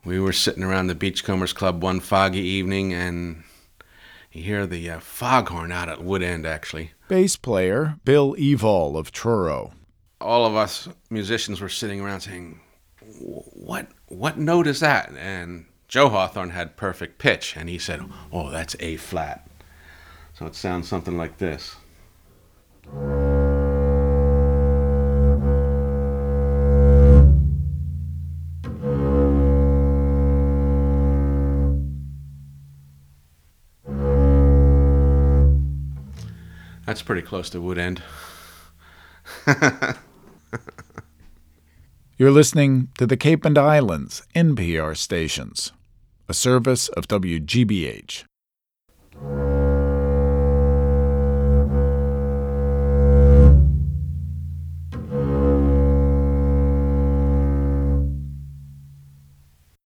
We were sitting around the Beachcombers Club one foggy evening, and you hear the foghorn out at Wood End, actually. Bass player Bill Evall of Truro. All of us musicians were sitting around saying, what note is that? And Joe Hawthorne had perfect pitch, and he said, oh, that's A flat. So it sounds something like this. That's pretty close to Wood End. You're listening to the Cape and Islands NPR stations, a service of WGBH.